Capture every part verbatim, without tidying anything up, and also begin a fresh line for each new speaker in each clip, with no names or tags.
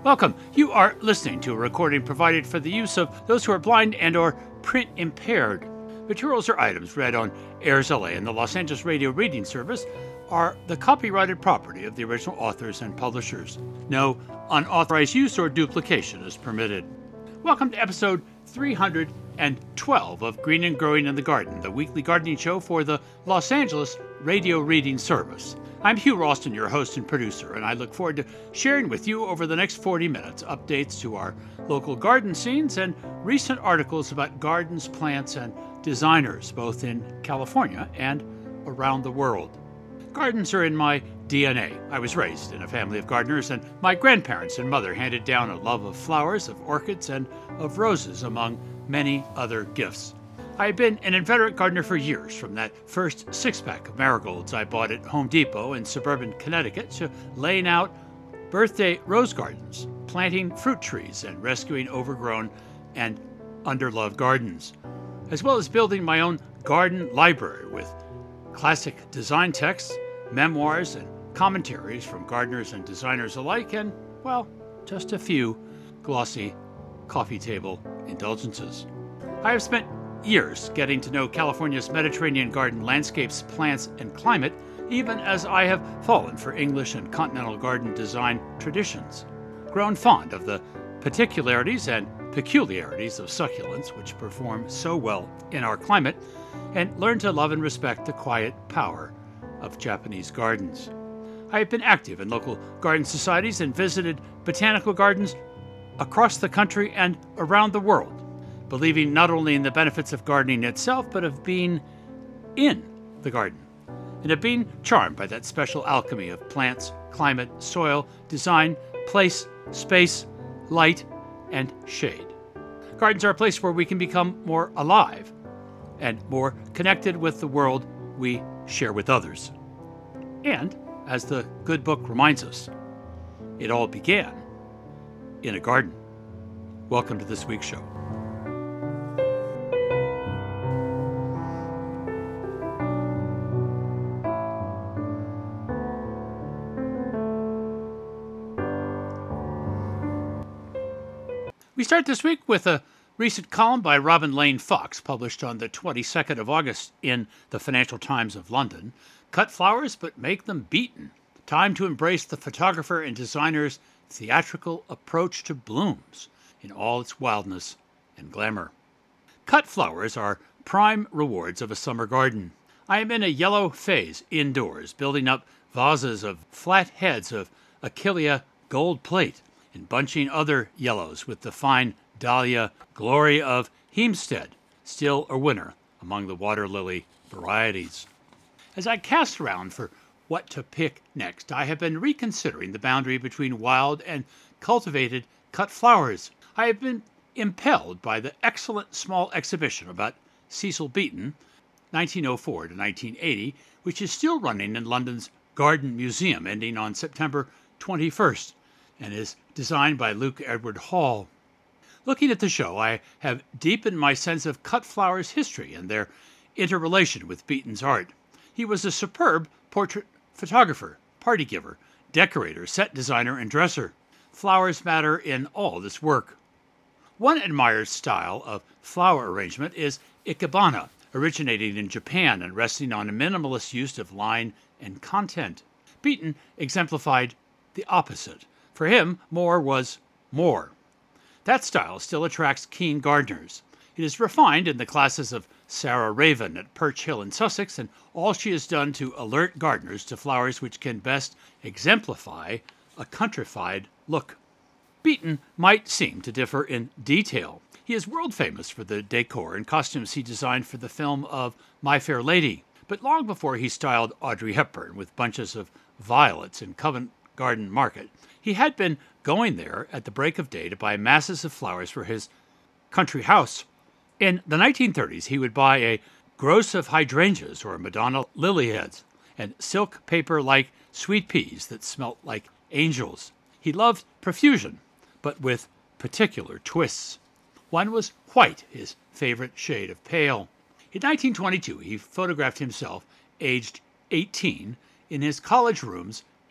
Welcome. You are listening to a recording provided for the use of those who are blind and or print impaired. Materials or items read on Airs L A and the Los Angeles Radio Reading Service are the copyrighted property of the original authors and publishers. No unauthorized use or duplication is permitted. Welcome to episode three hundred twelve of Green and Growing in the Garden, the weekly gardening show for the Los Angeles Radio Reading Service. I'm Hugh Ralston, your host and producer, and I look forward to sharing with you over the next forty minutes updates to our local garden scenes and recent articles about gardens, plants, and designers, both in California and around the world. Gardens are in my D N A. I was raised in a family of gardeners, and my grandparents and mother handed down a love of flowers, of orchids, and of roses, among many other gifts. I have been an inveterate gardener for years, from that first six-pack of marigolds I bought at Home Depot in suburban Connecticut to laying out birthday rose gardens, planting fruit trees, and rescuing overgrown and underloved gardens, as well as building my own garden library with classic design texts, memoirs, and commentaries from gardeners and designers alike, and, well, just a few glossy coffee table indulgences. I have spent years getting to know California's Mediterranean garden landscapes, plants, and climate, even as I have fallen for English and continental garden design traditions, grown fond of the particularities and peculiarities of succulents, which perform so well in our climate, and learned to love and respect the quiet power of Japanese gardens. I have been active in local garden societies and visited botanical gardens across the country and around the world, believing not only in the benefits of gardening itself, but of being in the garden, and of being charmed by that special alchemy of plants, climate, soil, design, place, space, light, and shade. Gardens are a place where we can become more alive and more connected with the world we share with others. And, as the good book reminds us, it all began in a garden. Welcome to this week's show. We start this week with a recent column by Robin Lane Fox, published on the twenty-second of August in the Financial Times of London. Cut flowers, but make them beaten. Time to embrace the photographer and designer's theatrical approach to blooms in all its wildness and glamour. Cut flowers are prime rewards of a summer garden. I am in a yellow phase indoors, building up vases of flat heads of Achillea gold plate, and bunching other yellows with the fine dahlia glory of Heemsted, still a winner among the water lily varieties. As I cast around for what to pick next, I have been reconsidering the boundary between wild and cultivated cut flowers. I have been impelled by the excellent small exhibition about Cecil Beaton, nineteen oh four to nineteen eighty, which is still running in London's Garden Museum, ending on September twenty-first, and is designed by Luke Edward Hall. Looking at the show, I have deepened my sense of cut flowers' history and their interrelation with Beaton's art. He was a superb portrait photographer, party giver, decorator, set designer, and dresser. Flowers matter in all this work. One admired style of flower arrangement is ikebana, originating in Japan and resting on a minimalist use of line and content. Beaton exemplified the opposite. For him, more was more. That style still attracts keen gardeners. It is refined in the classes of Sarah Raven at Perch Hill in Sussex, and all she has done to alert gardeners to flowers which can best exemplify a countrified look. Beaton might seem to differ in detail. He is world famous for the decor and costumes he designed for the film of My Fair Lady, but long before he styled Audrey Hepburn with bunches of violets in Covent Garden Market, he had been going there at the break of day to buy masses of flowers for his country house. In the nineteen thirties, he would buy a gross of hydrangeas or Madonna lily heads and silk paper-like sweet peas that smelt like angels. He loved profusion, but with particular twists. One was white, his favorite shade of pale. In nineteen twenty-two, he photographed himself, aged eighteen, in his college rooms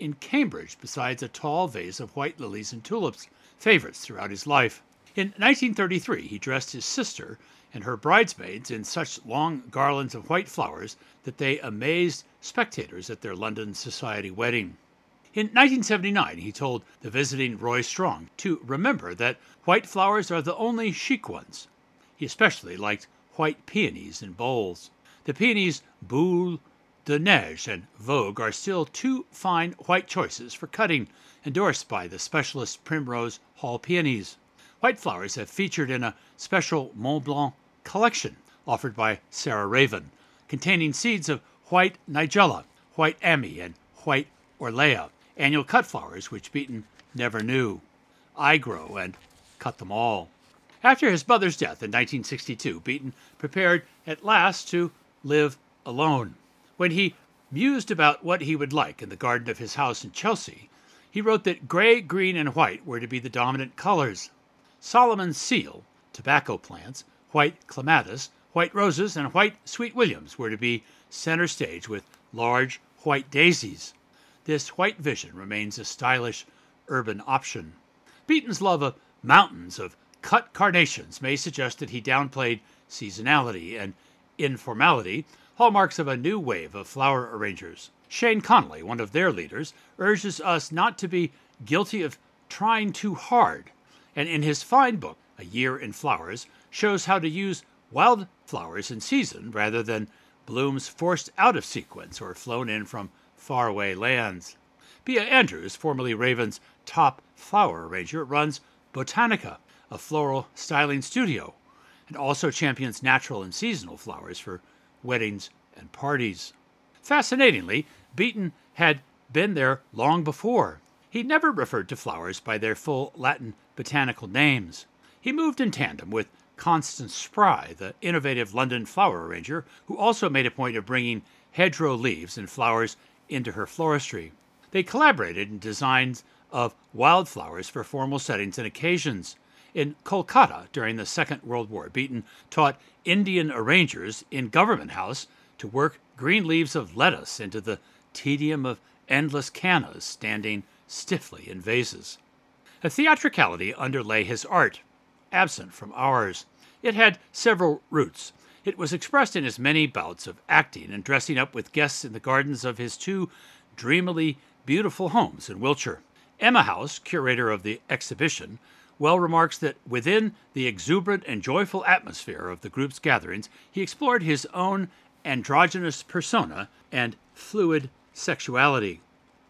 in Cambridge besides a tall vase of white lilies and tulips, favorites throughout his life. In nineteen thirty-three, he dressed his sister and her bridesmaids in such long garlands of white flowers that they amazed spectators at their London society wedding. In nineteen seventy-nine, he told the visiting Roy Strong to remember that white flowers are the only chic ones. He especially liked white peonies in bowls. The peonies Boule de Neige and Vogue are still two fine white choices for cutting, endorsed by the specialist Primrose Hall Peonies. White flowers have featured in a special Mont Blanc collection offered by Sarah Raven, containing seeds of white nigella, white ammi, and white orlea, annual cut flowers which Beaton never knew. I grow and cut them all. After his mother's death in nineteen sixty-two, Beaton prepared at last to live alone. When he mused about what he would like in the garden of his house in Chelsea, he wrote that gray, green, and white were to be the dominant colors. Solomon's seal, tobacco plants, white clematis, white roses, and white sweet williams were to be center stage with large white daisies. This white vision remains a stylish urban option. Beaton's love of mountains of cut carnations may suggest that he downplayed seasonality and informality, hallmarks of a new wave of flower arrangers. Shane Connolly, one of their leaders, urges us not to be guilty of trying too hard, and in his fine book, A Year in Flowers, shows how to use wild flowers in season rather than blooms forced out of sequence or flown in from faraway lands. Bea Andrews, formerly Raven's top flower arranger, runs Botanica, a floral styling studio, and also champions natural and seasonal flowers for weddings and parties. Fascinatingly, Beaton had been there long before. He never referred to flowers by their full Latin botanical names. He moved in tandem with Constance Spry, the innovative London flower arranger, who also made a point of bringing hedgerow leaves and flowers into her floristry. They collaborated in designs of wildflowers for formal settings and occasions. In Kolkata during the Second World War, Beaton taught Indian arrangers in Government House to work green leaves of lettuce into the tedium of endless cannas standing stiffly in vases. A theatricality underlay his art, absent from ours. It had several roots. It was expressed in his many bouts of acting and dressing up with guests in the gardens of his two dreamily beautiful homes in Wiltshire. Emma House, curator of the exhibition, well remarks that within the exuberant and joyful atmosphere of the group's gatherings, he explored his own androgynous persona and fluid sexuality.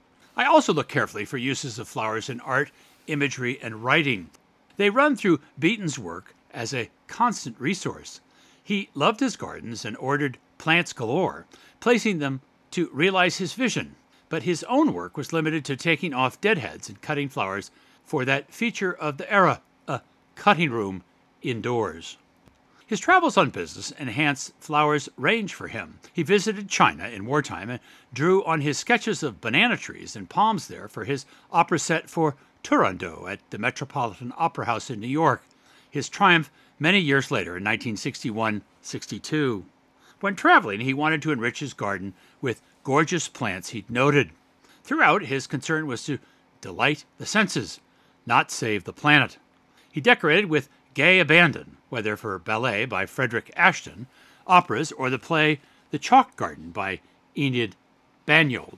I also look carefully for uses of flowers in art, imagery, and writing. They run through Beaton's work as a constant resource. He loved his gardens and ordered plants galore, placing them to realize his vision, but his own work was limited to taking off deadheads and cutting flowers for that feature of the era, a cutting room indoors. His travels on business enhanced flowers' range for him. He visited China in wartime and drew on his sketches of banana trees and palms there for his opera set for Turandot at the Metropolitan Opera House in New York, his triumph many years later in nineteen sixty-one sixty-two. When traveling, he wanted to enrich his garden with gorgeous plants he'd noted. Throughout, his concern was to delight the senses, not save the planet. He decorated with gay abandon, whether for ballet by Frederick Ashton, operas, or the play The Chalk Garden by Enid Banyold.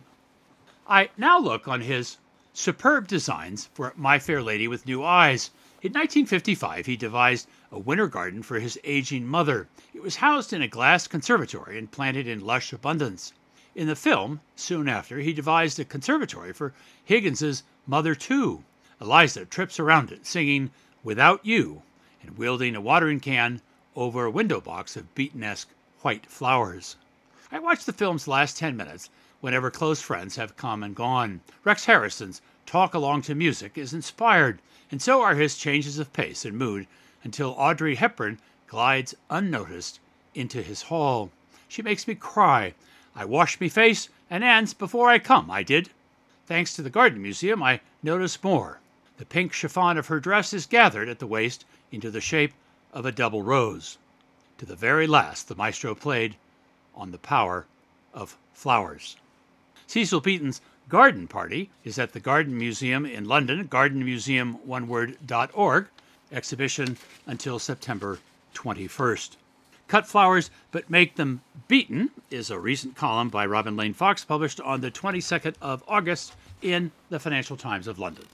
I now look on his superb designs for My Fair Lady with New Eyes. In nineteen fifty-five, he devised a winter garden for his aging mother. It was housed in a glass conservatory and planted in lush abundance. In the film, soon after, he devised a conservatory for Higgins's Mother Too. Eliza trips around it, singing Without You, and wielding a watering can over a window box of Beaton-esque white flowers. I watch the film's last ten minutes whenever close friends have come and gone. Rex Harrison's talk along to music is inspired, and so are his changes of pace and mood until Audrey Hepburn glides unnoticed into his hall. She makes me cry. I wash me face and hands before I come, I did. Thanks to the Garden Museum, I notice more. The pink chiffon of her dress is gathered at the waist into the shape of a double rose. To the very last, the maestro played on the power of flowers. Cecil Beaton's Garden Party is at the Garden Museum in London, garden museum one word dot org. Exhibition until September twenty-first. Cut Flowers But Make Them Beaten is a recent column by Robin Lane Fox published on the twenty-second of August in the Financial Times of London.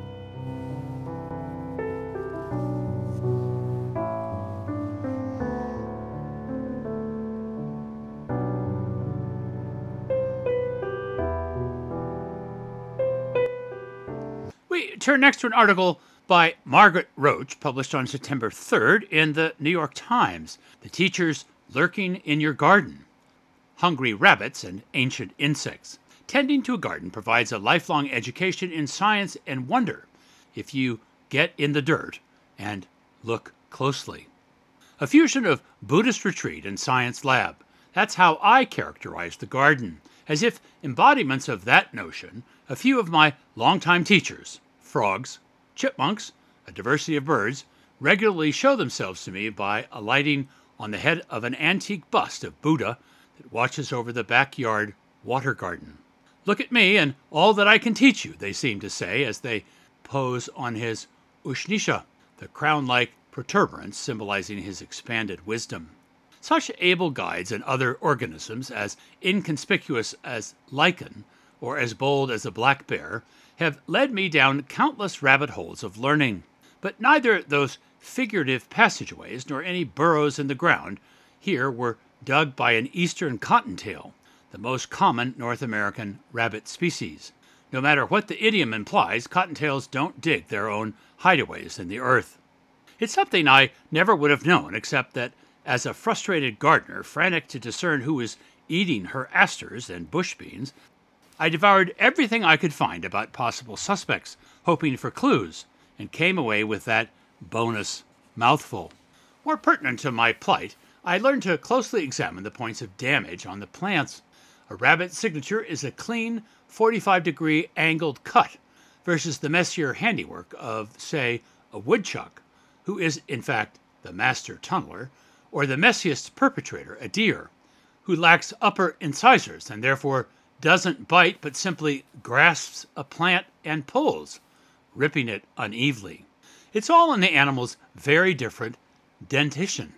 We turn next to an article by Margaret Roach, published on September third in the New York Times. The Teachers Lurking in Your Garden. Hungry Rabbits and Ancient Insects. Tending to a garden provides a lifelong education in science and wonder if you get in the dirt and look closely. A fusion of Buddhist retreat and science lab. That's how I characterize the garden. As if embodiments of that notion, a few of my longtime teachers, frogs, chipmunks, a diversity of birds, regularly show themselves to me by alighting on the head of an antique bust of Buddha that watches over the backyard water garden. Look at me and all that I can teach you, they seem to say as they pose on his Ushnisha, the crown-like protuberance symbolizing his expanded wisdom. Such able guides and other organisms as inconspicuous as lichen or as bold as a black bear have led me down countless rabbit holes of learning. But neither those figurative passageways nor any burrows in the ground here were dug by an eastern cottontail, the most common North American rabbit species. No matter what the idiom implies, cottontails don't dig their own hideaways in the earth. It's something I never would have known, except that as a frustrated gardener, frantic to discern who was eating her asters and bush beans, I devoured everything I could find about possible suspects, hoping for clues, and came away with that bonus mouthful. More pertinent to my plight, I learned to closely examine the points of damage on the plants. A rabbit signature is a clean, forty-five degree angled cut versus the messier handiwork of, say, a woodchuck, who is, in fact, the master tunneler, or the messiest perpetrator, a deer, who lacks upper incisors and therefore doesn't bite but simply grasps a plant and pulls, ripping it unevenly. It's all in the animal's very different dentition,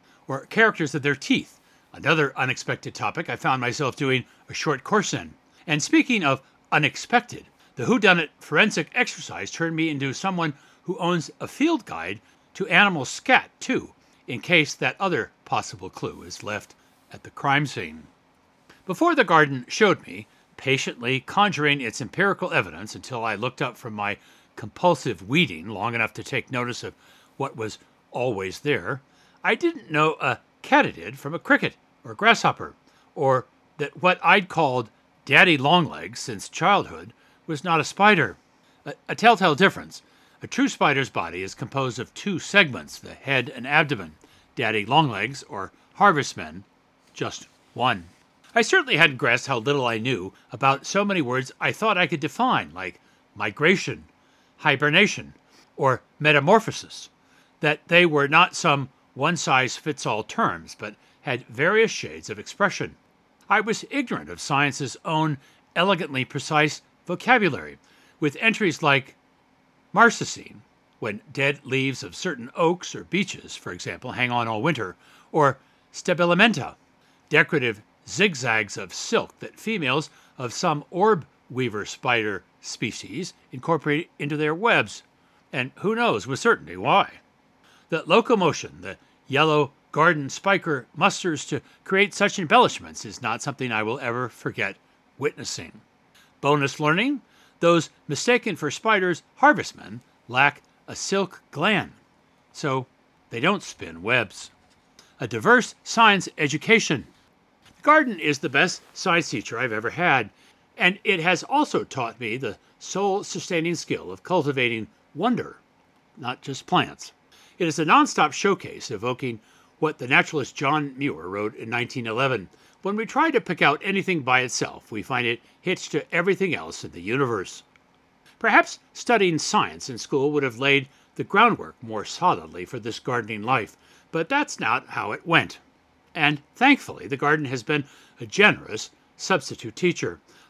or characters of their teeth, another unexpected topic I found myself doing a short course in. And speaking of unexpected, the whodunit forensic exercise turned me into someone who owns a field guide to animal scat, too, in case that other possible clue is left at the crime scene. Before the garden showed me, patiently conjuring its empirical evidence until I looked up from my compulsive weeding long enough to take notice of what was always there, I didn't know a katydid from a cricket or grasshopper, or that what I'd called daddy longlegs since childhood was not a spider. A, a telltale difference. A true spider's body is composed of two segments, the head and abdomen. Daddy longlegs, or harvestmen, just one. I certainly hadn't grasped how little I knew about so many words I thought I could define, like migration, hibernation, or metamorphosis, that they were not some one-size-fits-all terms, but had various shades of expression. I was ignorant of science's own elegantly precise vocabulary, with entries like marcescene, when dead leaves of certain oaks or beeches, for example, hang on all winter, or stabilimenta, decorative zigzags of silk that females of some orb weaver spider species incorporate into their webs, and who knows with certainty why. The locomotion the yellow garden spiker musters to create such embellishments is not something I will ever forget witnessing. Bonus learning, those mistaken for spiders harvestmen lack a silk gland, so they don't spin webs. A diverse science education. The garden is the best science teacher I've ever had, and it has also taught me the soul-sustaining skill of cultivating wonder, not just plants. It is a nonstop showcase evoking what the naturalist John Muir wrote in nineteen eleven. When we try to pick out anything by itself, we find it hitched to everything else in the universe. Perhaps studying science in school would have laid the groundwork more solidly for this gardening life, but that's not how it went. And thankfully, the garden has been a generous substitute teacher.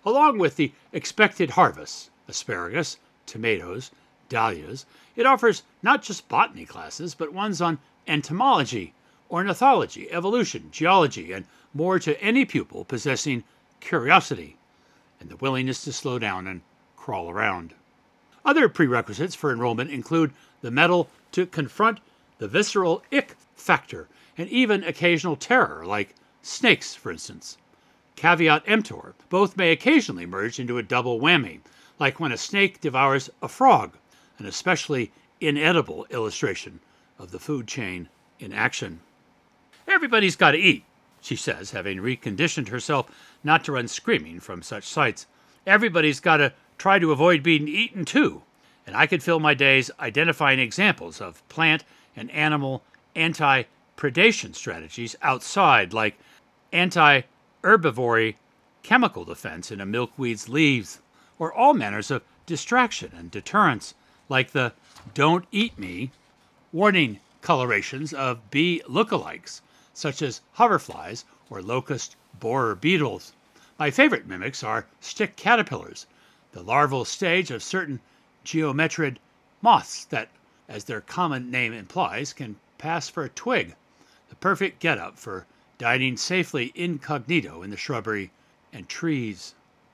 Along with the expected harvests, asparagus, tomatoes, dahlias, it offers not just botany classes, but ones on entomology, ornithology, evolution, geology, and more to any pupil possessing curiosity and the willingness to slow down and crawl around. Other prerequisites for enrollment include the mettle to confront the visceral ick factor and even occasional terror, like snakes, for instance. Caveat emptor, both may occasionally merge into a double whammy, like when a snake devours a frog, an especially inedible illustration of the food chain in action. Everybody's got to eat, she says, having reconditioned herself not to run screaming from such sights. Everybody's got to try to avoid being eaten too, and I could fill my days identifying examples of plant and animal anti-predation strategies outside, like anti-herbivory chemical defense in a milkweed's leaves, or all manners of distraction and deterrence, like the "don't eat me" warning colorations of bee lookalikes, such as hoverflies or locust borer beetles. My favorite mimics are stick caterpillars, the larval stage of certain geometrid moths that, as their common name implies, can pass for a twig, the perfect get-up for dining safely incognito in the shrubbery and trees.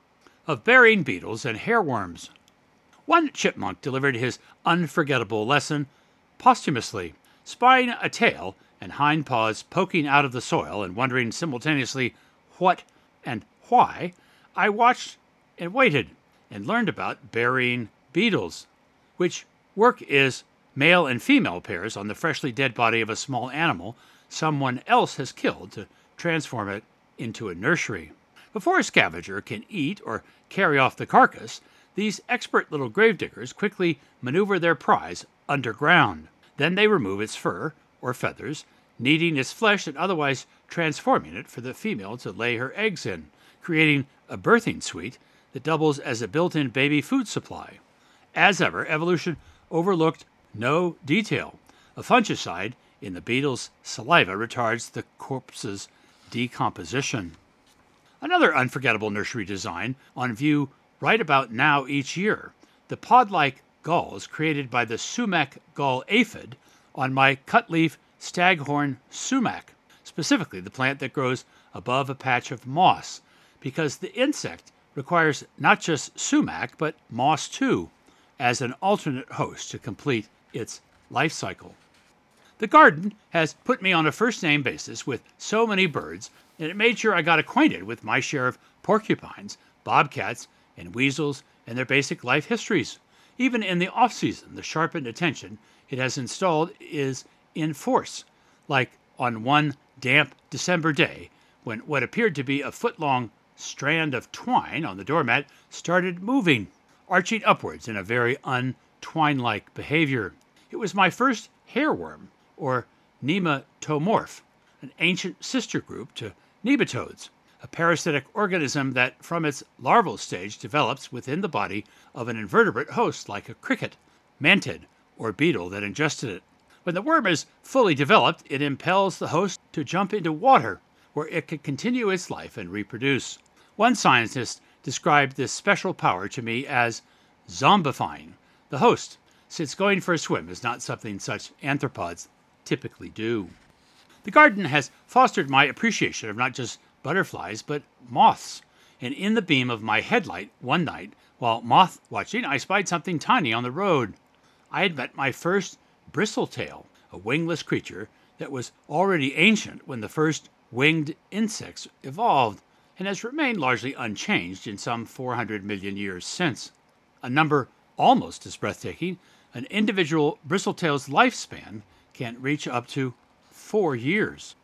Of burying beetles and hairworms. One chipmunk delivered his unforgettable lesson posthumously, spying a tail and hind paws poking out of the soil and wondering simultaneously what and why. I watched and waited and learned about burying beetles, which work is male and female pairs on the freshly dead body of a small animal someone else has killed to transform it into a nursery. Before a scavenger can eat or carry off the carcass, these expert little gravediggers quickly maneuver their prize underground. Then they remove its fur or feathers, kneading its flesh and otherwise transforming it for the female to lay her eggs in, creating a birthing suite that doubles as a built-in baby food supply. As ever, evolution overlooked no detail. A fungicide in the beetle's saliva retards the corpse's decomposition. Another unforgettable nursery design on view right about now each year, the pod-like galls created by the sumac gall aphid on my cut-leaf staghorn sumac, specifically the plant that grows above a patch of moss, because the insect requires not just sumac, but moss too, as an alternate host to complete its life cycle. The garden has put me on a first-name basis with so many birds, and it made sure I got acquainted with my share of porcupines, bobcats, and weasels and their basic life histories. Even in the off-season, the sharpened attention it has installed is in force, like on one damp December day when what appeared to be a foot-long strand of twine on the doormat started moving, arching upwards in a very untwine-like behavior. It was my first hairworm, or nematomorph, an ancient sister group to nematodes, a parasitic organism that from its larval stage develops within the body of an invertebrate host like a cricket, mantid, or beetle that ingested it. When the worm is fully developed, it impels the host to jump into water, where it can continue its life and reproduce. One scientist described this special power to me as zombifying the host, since going for a swim is not something such anthropods typically do. The garden has fostered my appreciation of not just butterflies, but moths, and in the beam of my headlight one night, while moth watching, I spied something tiny on the road. I had met my first bristletail, a wingless creature that was already ancient when the first winged insects evolved, and has remained largely unchanged in some four hundred million years since. A number almost as breathtaking, an individual bristletail's lifespan can reach up to four years.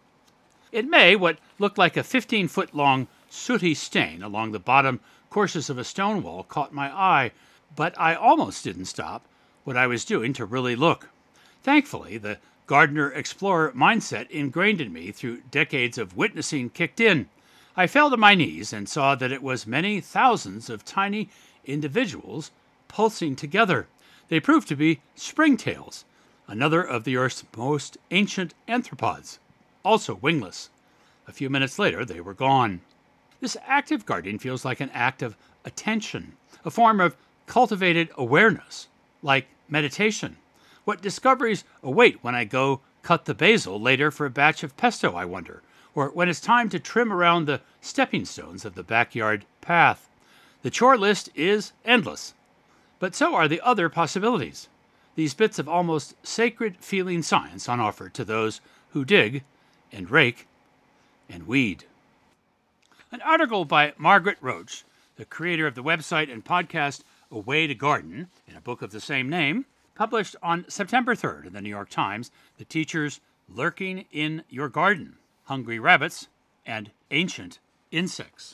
In May, what looked like a fifteen-foot-long sooty stain along the bottom courses of a stone wall caught my eye, but I almost didn't stop what I was doing to really look. Thankfully, the gardener-explorer mindset ingrained in me through decades of witnessing kicked in. I fell to my knees and saw that it was many thousands of tiny individuals pulsing together. They proved to be springtails, another of the Earth's most ancient arthropods, also wingless. A few minutes later, they were gone. This active gardening feels like an act of attention, a form of cultivated awareness, like meditation. What discoveries await when I go cut the basil later for a batch of pesto, I wonder, or when it's time to trim around the stepping stones of the backyard path. The chore list is endless, but so are the other possibilities, these bits of almost sacred feeling science on offer to those who dig and rake and weed. An article by Margaret Roach, the creator of the website and podcast A Way to Garden, in a book of the same name, published on September third in the New York Times, The Teachers Lurking in Your Garden, Hungry Rabbits and Ancient Insects.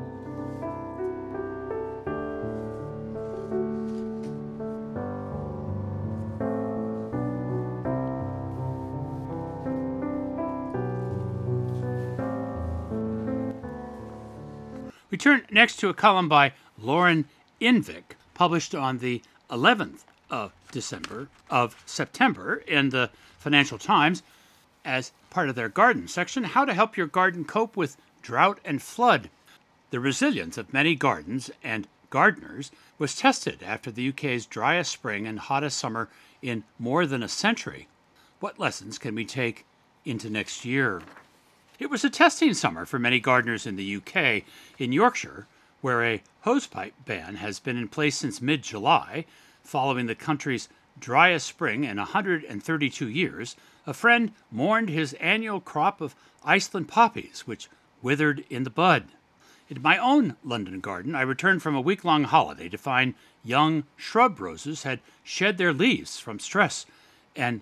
We turn next to a column by Lauren Invick, published on the eleventh of December of September in the Financial Times as part of their garden section, How to Help Your Garden Cope with Drought and Flood. The resilience of many gardens and gardeners was tested after the U K's driest spring and hottest summer in more than a century. What lessons can we take into next year? It was a testing summer for many gardeners in the U K. In Yorkshire, where a hosepipe ban has been in place since mid-July, following the country's driest spring in one hundred thirty-two years, a friend mourned his annual crop of Iceland poppies, which withered in the bud. In my own London garden, I returned from a week-long holiday to find young shrub roses had shed their leaves from stress, and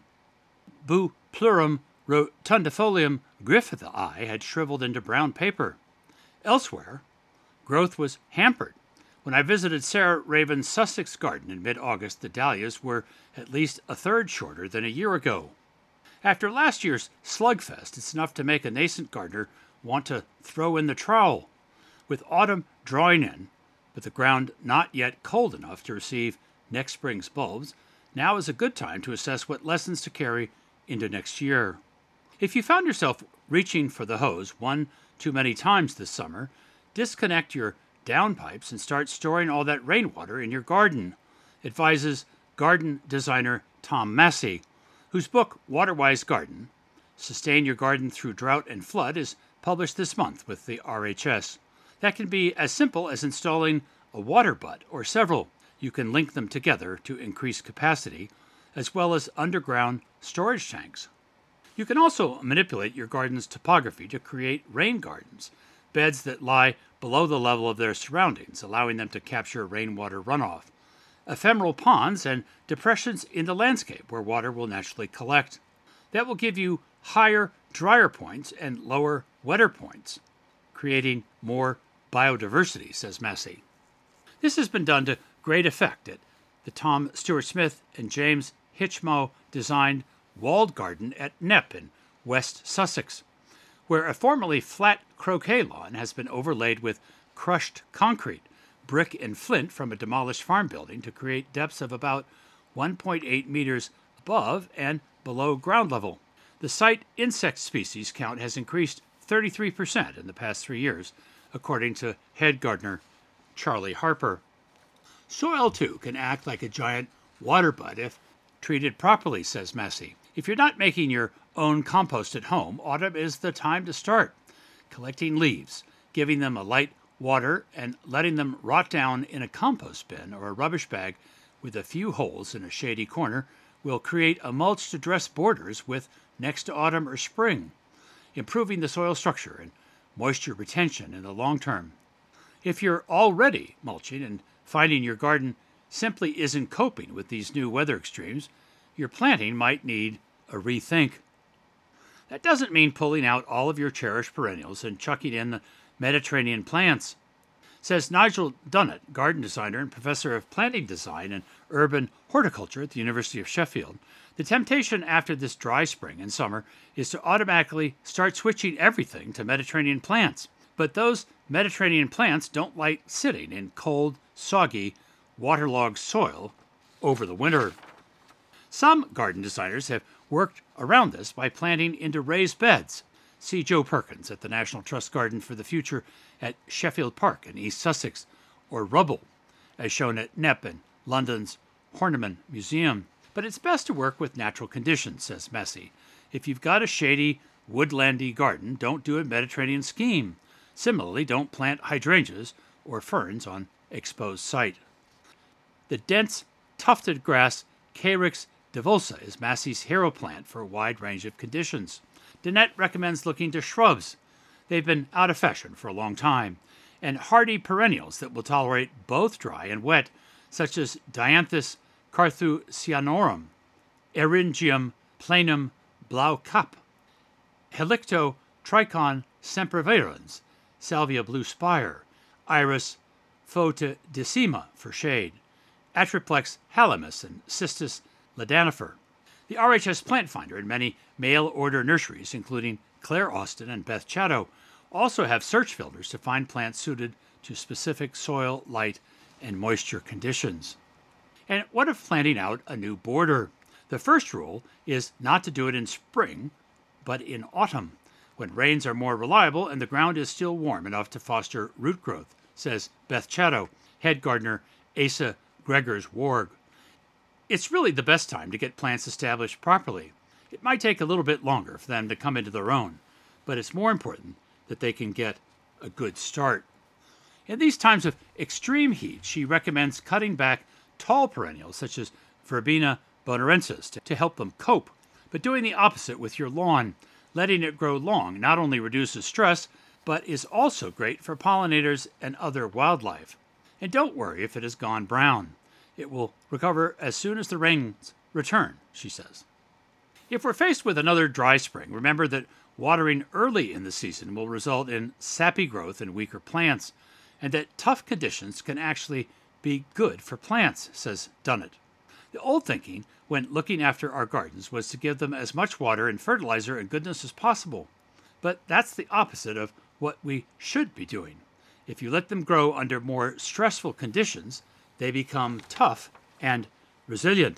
Bupleurum rotundifolium griffithii had shriveled into brown paper. Elsewhere, growth was hampered. When I visited Sarah Raven's Sussex garden in mid-August, the dahlias were at least a third shorter than a year ago. After last year's slugfest, it's enough to make a nascent gardener want to throw in the trowel. With autumn drawing in, but the ground not yet cold enough to receive next spring's bulbs, now is a good time to assess what lessons to carry into next year. If you found yourself reaching for the hose one too many times this summer, disconnect your downpipes and start storing all that rainwater in your garden, advises garden designer Tom Massey, whose book, Waterwise Garden, Sustain Your Garden Through Drought and Flood, is published this month with the R H S. That can be as simple as installing a water butt or several. You can link them together to increase capacity, as well as underground storage tanks. You can also manipulate your garden's topography to create rain gardens, beds that lie below the level of their surroundings, allowing them to capture rainwater runoff, ephemeral ponds, and depressions in the landscape where water will naturally collect. That will give you higher, drier points and lower, wetter points, creating more biodiversity, says Massey. This has been done to great effect at the Tom Stewart Smith and James Hitchmo designed walled garden at Knepp in West Sussex, where a formerly flat croquet lawn has been overlaid with crushed concrete, brick and flint from a demolished farm building to create depths of about one point eight meters above and below ground level. The site insect species count has increased thirty-three percent in the past three years, according to head gardener Charlie Harper. Soil, too, can act like a giant water butt if treated properly, says Massey. If you're not making your own compost at home, autumn is the time to start. Collecting leaves, giving them a light water, and letting them rot down in a compost bin or a rubbish bag with a few holes in a shady corner will create a mulch to dress borders with next to autumn or spring, improving the soil structure and moisture retention in the long term. If you're already mulching and finding your garden simply isn't coping with these new weather extremes, your planting might need a rethink. That doesn't mean pulling out all of your cherished perennials and chucking in the Mediterranean plants. Says Nigel Dunnett, garden designer and professor of planting design and urban horticulture at the University of Sheffield, the temptation after this dry spring and summer is to automatically start switching everything to Mediterranean plants. But those Mediterranean plants don't like sitting in cold, soggy, waterlogged soil over the winter. Some garden designers have worked around this by planting into raised beds. See Joe Perkins at the National Trust Garden for the Future at Sheffield Park in East Sussex, or rubble, as shown at Knepp and London's Horniman Museum. But it's best to work with natural conditions, says Messi. If you've got a shady, woodlandy garden, don't do a Mediterranean scheme. Similarly, don't plant hydrangeas or ferns on exposed site. The dense, tufted grass Carex divolsa is Massey's hero plant for a wide range of conditions. Danette recommends looking to shrubs. They've been out of fashion for a long time, and hardy perennials that will tolerate both dry and wet, such as Dianthus carthusianorum, Eryngium planum Blaukap, Helicto trichon sempervirens, Salvia blue spire, Iris photodecima for shade, Atriplex halamus, and Cistus ladanifer. The R H S Plant Finder and many mail-order nurseries, including Claire Austin and Beth Chatto, also have search filters to find plants suited to specific soil, light, and moisture conditions. And what if planting out a new border? The first rule is not to do it in spring, but in autumn, when rains are more reliable and the ground is still warm enough to foster root growth, says Beth Chatto, head gardener Asa Gregors Warg. It's really the best time to get plants established properly. It might take a little bit longer for them to come into their own, but it's more important that they can get a good start. In these times of extreme heat, she recommends cutting back tall perennials such as Verbena bonarensis to, to help them cope, but doing the opposite with your lawn. Letting it grow long not only reduces stress, but is also great for pollinators and other wildlife. And don't worry if it has gone brown. It will recover as soon as the rains return, she says. If we're faced with another dry spring, remember that watering early in the season will result in sappy growth in weaker plants, and that tough conditions can actually be good for plants, says Dunnett. The old thinking when looking after our gardens was to give them as much water and fertilizer and goodness as possible. But that's the opposite of what we should be doing. If you let them grow under more stressful conditions, they become tough and resilient.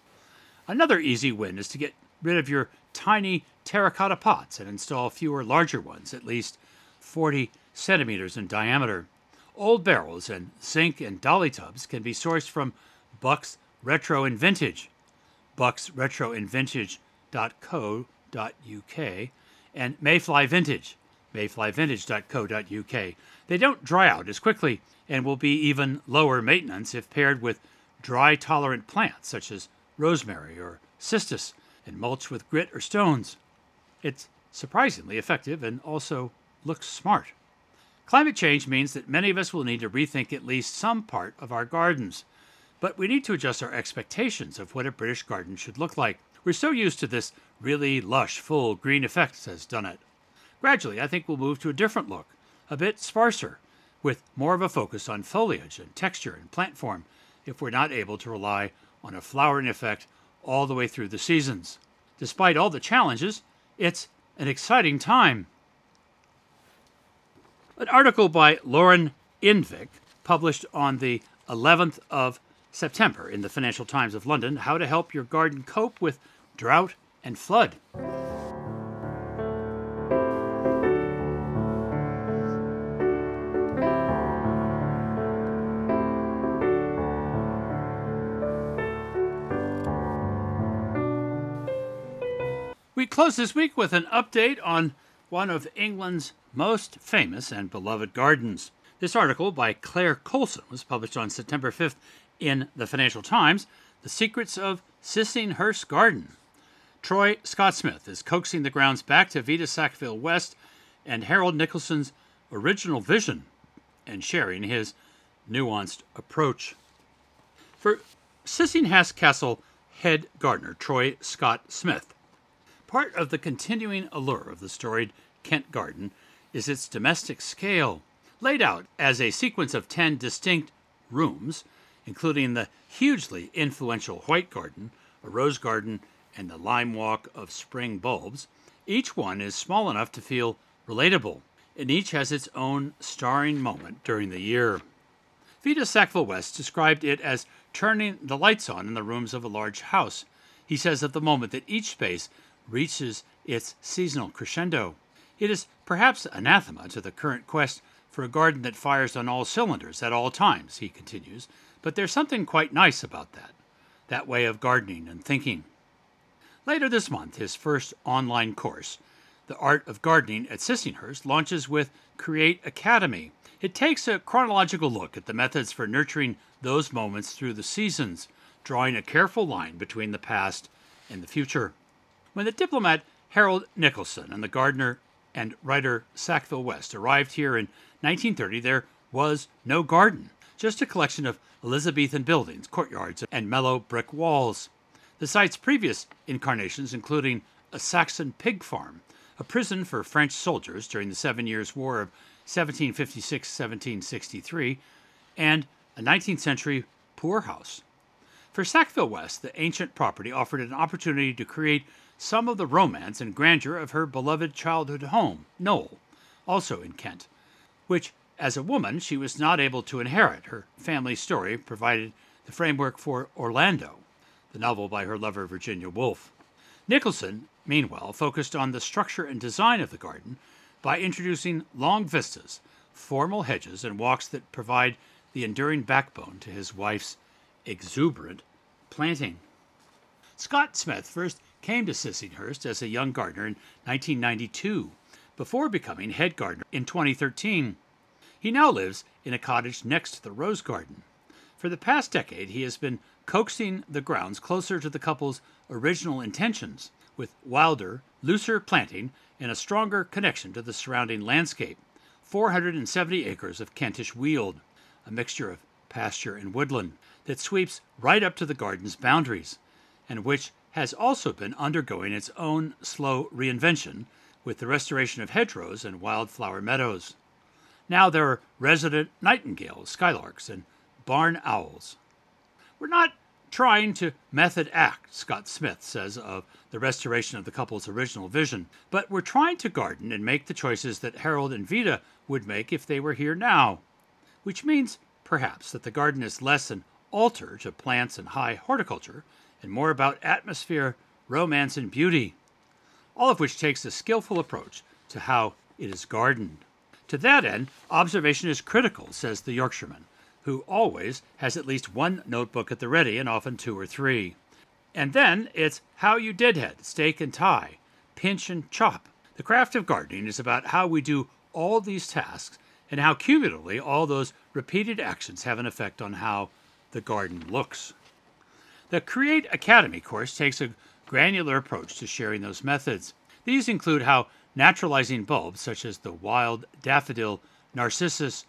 Another easy win is to get rid of your tiny terracotta pots and install fewer larger ones, at least forty centimeters in diameter. Old barrels and zinc and dolly tubs can be sourced from Buck's Retro and Vintage, bucks retro and vintage dot co dot u k, and Mayfly Vintage, mayfly vintage dot co dot u k. They don't dry out as quickly and will be even lower maintenance if paired with dry-tolerant plants such as rosemary or cistus and mulched with grit or stones. It's surprisingly effective and also looks smart. Climate change means that many of us will need to rethink at least some part of our gardens. But we need to adjust our expectations of what a British garden should look like. We're so used to this really lush, full green effect, says Dunnett. Gradually, I think we'll move to a different look, a bit sparser, with more of a focus on foliage and texture and plant form, if we're not able to rely on a flowering effect all the way through the seasons. Despite all the challenges, it's an exciting time. An article by Lauren Invik, published on the eleventh of September in the Financial Times of London, How to Help Your Garden Cope with Drought and Flood. We close this week with an update on one of England's most famous and beloved gardens. This article by Claire Colson was published on September fifth in the Financial Times, The Secrets of Sissinghurst Garden. Troy Scott-Smith is coaxing the grounds back to Vita Sackville West and Harold Nicholson's original vision and sharing his nuanced approach. For Sissinghurst Castle head gardener Troy Scott-Smith, part of the continuing allure of the storied Kent garden is its domestic scale, laid out as a sequence of ten distinct rooms, including the hugely influential White Garden, a Rose Garden, and the Lime Walk of Spring Bulbs. Each one is small enough to feel relatable, and each has its own starring moment during the year. Vita Sackville West described it as turning the lights on in the rooms of a large house. He says of the moment that each space reaches its seasonal crescendo. It is perhaps anathema to the current quest for a garden that fires on all cylinders at all times, he continues, but there's something quite nice about that, that way of gardening and thinking. Later this month, his first online course, The Art of Gardening at Sissinghurst, launches with Create Academy. It takes a chronological look at the methods for nurturing those moments through the seasons, drawing a careful line between the past and the future. When the diplomat Harold Nicolson and the gardener and writer Sackville West arrived here in nineteen thirty, there was no garden, just a collection of Elizabethan buildings, courtyards, and mellow brick walls. The site's previous incarnations, including a Saxon pig farm, a prison for French soldiers during the Seven Years' War of seventeen fifty-six to seventeen sixty-three, and a nineteenth century poorhouse. For Sackville West, the ancient property offered an opportunity to create some of the romance and grandeur of her beloved childhood home, Knowle, also in Kent, which, as a woman, she was not able to inherit. Her family story provided the framework for Orlando, the novel by her lover Virginia Woolf. Nicolson, meanwhile, focused on the structure and design of the garden by introducing long vistas, formal hedges, and walks that provide the enduring backbone to his wife's exuberant planting. Scott Smith first came to Sissinghurst as a young gardener in nineteen ninety-two, before becoming head gardener in twenty thirteen. He now lives in a cottage next to the rose garden. For the past decade, he has been coaxing the grounds closer to the couple's original intentions, with wilder, looser planting and a stronger connection to the surrounding landscape. four hundred seventy acres of Kentish weald, a mixture of pasture and woodland, that sweeps right up to the garden's boundaries, and which has also been undergoing its own slow reinvention with the restoration of hedgerows and wildflower meadows. Now there are resident nightingales, skylarks, and barn owls. We're not trying to method act, Scott Smith says of the restoration of the couple's original vision, but we're trying to garden and make the choices that Harold and Vida would make if they were here now, which means, perhaps, that the garden is less an altar to plants and high horticulture and more about atmosphere, romance, and beauty, all of which takes a skillful approach to how it is gardened. To that end, observation is critical, says the Yorkshireman, who always has at least one notebook at the ready and often two or three. And then it's how you deadhead, stake and tie, pinch and chop. The craft of gardening is about how we do all these tasks and how cumulatively all those repeated actions have an effect on how the garden looks. The Create Academy course takes a granular approach to sharing those methods. These include how naturalizing bulbs such as the wild daffodil Narcissus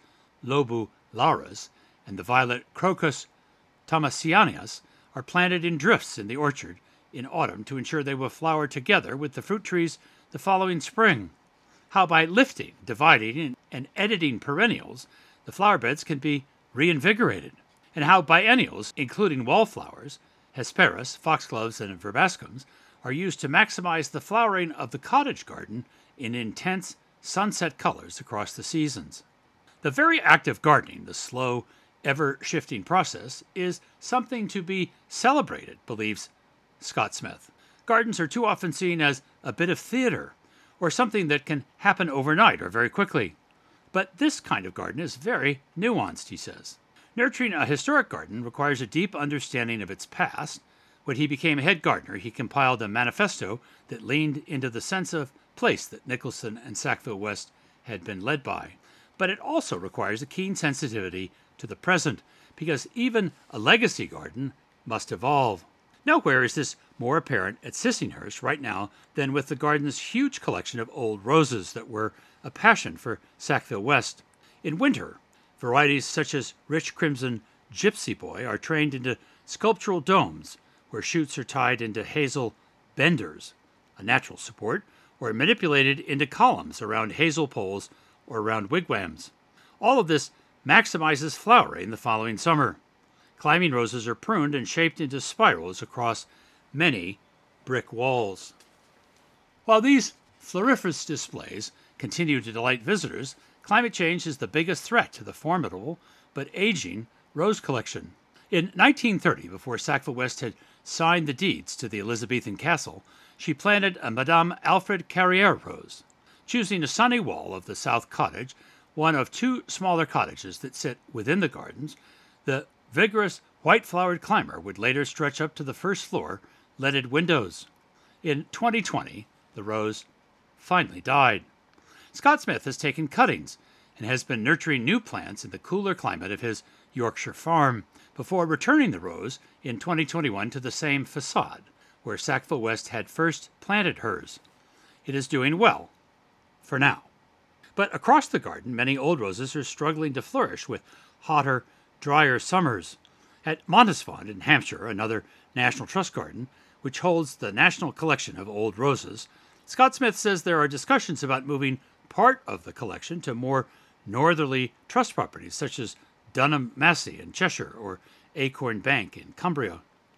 lobularis and the violet Crocus thomasianus are planted in drifts in the orchard in autumn to ensure they will flower together with the fruit trees the following spring. How by lifting, dividing, and editing perennials, the flower beds can be reinvigorated, and how biennials, including wallflowers, hesperus, foxgloves, and verbascums, are used to maximize the flowering of the cottage garden in intense sunset colors across the seasons. The very act of gardening, the slow, ever-shifting process, is something to be celebrated, believes Scott Smith. Gardens are too often seen as a bit of theater, or something that can happen overnight or very quickly. But this kind of garden is very nuanced, he says. Nurturing a historic garden requires a deep understanding of its past. When he became head gardener, he compiled a manifesto that leaned into the sense of place that Nicolson and Sackville West had been led by. But it also requires a keen sensitivity to the present, because even a legacy garden must evolve. Nowhere is this more apparent at Sissinghurst right now than with the garden's huge collection of old roses that were a passion for Sackville West. In winter, varieties such as rich crimson gypsy boy are trained into sculptural domes, where shoots are tied into hazel benders, a natural support, or manipulated into columns around hazel poles or around wigwams. All of this maximizes flowering the following summer. Climbing roses are pruned and shaped into spirals across many brick walls. While these floriferous displays continue to delight visitors, climate change is the biggest threat to the formidable but aging rose collection. In nineteen thirty, before Sackville West had signed the deeds to the Elizabethan castle, she planted a Madame Alfred Carrière rose, choosing a sunny wall of the south cottage one of two smaller cottages that sit within the gardens, the vigorous white-flowered climber would later stretch up to the first floor, leaded windows. In twenty twenty, the rose finally died. Scott Smith has taken cuttings and has been nurturing new plants in the cooler climate of his Yorkshire farm before returning the rose in twenty twenty-one to the same facade where Sackville West had first planted hers. It is doing well, for now. But across the garden, many old roses are struggling to flourish with hotter, drier summers. At Montisfond in Hampshire, another National Trust garden, which holds the National Collection of Old Roses, Scott Smith says there are discussions about moving part of the collection to more northerly trust properties such as Dunham Massey in Cheshire or Acorn Bank in Cumbria.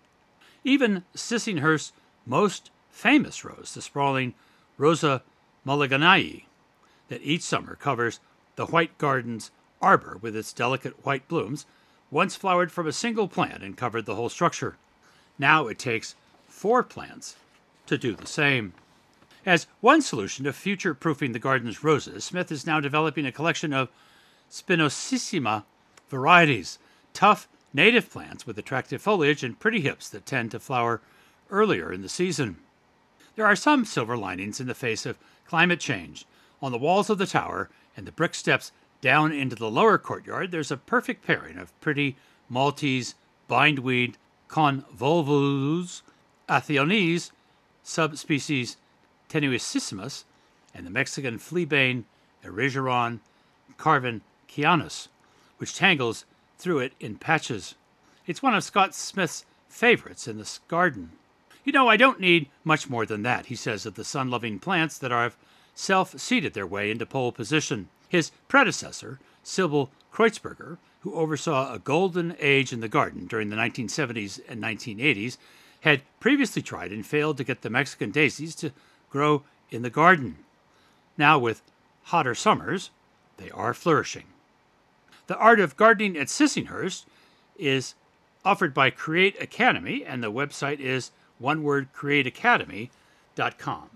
Even Sissinghurst's most famous rose, the sprawling Rosa mulliganai, that each summer covers the White Garden's arbor with its delicate white blooms, once flowered from a single plant and covered the whole structure. Now it takes four plants to do the same. As one solution to future-proofing the garden's roses, Smith is now developing a collection of spinosissima varieties, tough native plants with attractive foliage and pretty hips that tend to flower earlier in the season. There are some silver linings in the face of climate change. On the walls of the tower and the brick steps down into the lower courtyard, there's a perfect pairing of pretty Maltese bindweed convolvulus, Athiones, subspecies tenuississimus, and the Mexican fleabane Erigeron carvincianus, which tangles through it in patches. It's one of Scott Smith's favorites in this garden. You know, I don't need much more than that, he says of the sun-loving plants that have self-seeded their way into pole position. His predecessor, Sybil Kreutzberger, who oversaw a golden age in the garden during the nineteen seventies and nineteen eighties, had previously tried and failed to get the Mexican daisies to grow in the garden. Now, with hotter summers, they are flourishing. The Art of Gardening at Sissinghurst is offered by Create Academy, and the website is one word create academy dot com.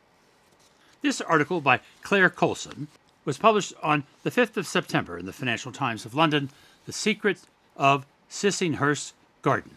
This article by Claire Coulson was published on the fifth of September in the Financial Times of London, The Secret of Sissinghurst's Garden.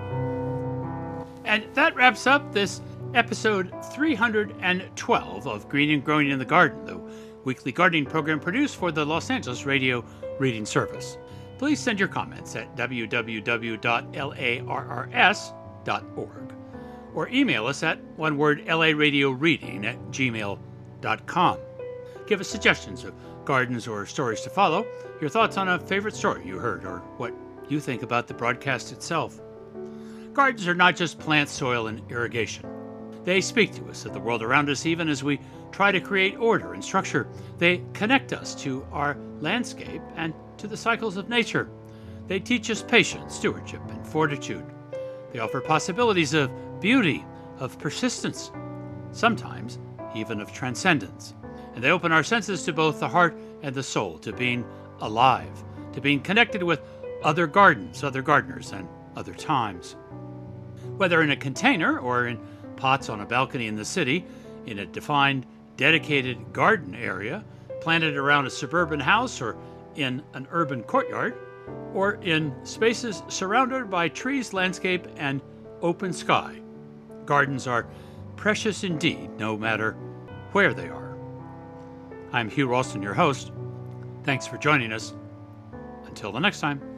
And that wraps up this episode three hundred twelve of Green and Growing in the Garden, the weekly gardening program produced for the Los Angeles Radio Reading Service. Please send your comments at w w w dot larrs dot org or email us at one word laradioreading at gmail dot com. Give us suggestions of gardens or stories to follow, your thoughts on a favorite story you heard, or what you think about the broadcast itself. Gardens are not just plants, soil, and irrigation. They speak to us of the world around us even as we try to create order and structure. They connect us to our landscape and to the cycles of nature. They teach us patience, stewardship, and fortitude. They offer possibilities of beauty, of persistence, sometimes even of transcendence. And they open our senses to both the heart and the soul, to being alive, to being connected with other gardens, other gardeners, and other times. Whether in a container or in pots on a balcony in the city, in a defined, dedicated garden area, planted around a suburban house or in an urban courtyard, or in spaces surrounded by trees, landscape, and open sky. Gardens are precious indeed, no matter where they are. I'm Hugh Ralston, your host. Thanks for joining us. Until the next time.